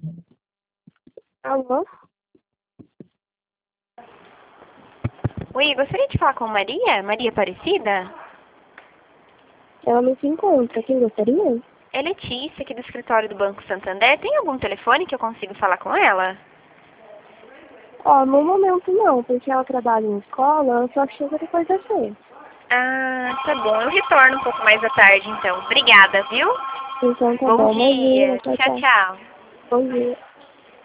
Alô? Oi, gostaria de falar com Maria? Maria Aparecida? Ela não se encontra. Quem gostaria? É Letícia, aqui do escritório do Banco Santander. Tem algum telefone que eu consigo falar com ela? Ó, no momento não, porque ela trabalha em escola, ela só chega depois das 6. Ah, tá bom. Eu retorno um pouco mais à tarde, então. Obrigada, viu? Então tá Bom bom, imagina, dia. tchau, Tchau, tchau. tchau. Bom dia.